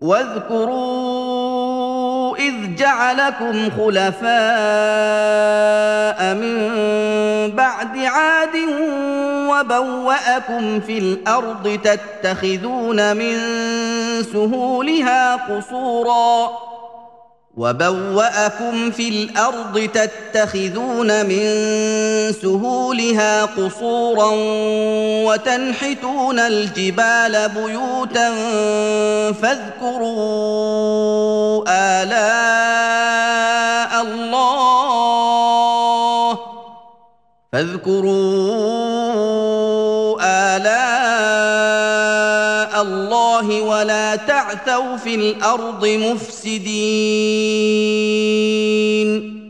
واذكروا إذ جعلكم خلفاء من بعد عاد وبوأكم في الأرض تتخذون من سهولها قصورا وتنحتون الجبال بيوتا فاذكروا آلاء الله ولا تعثوا في الأرض مفسدين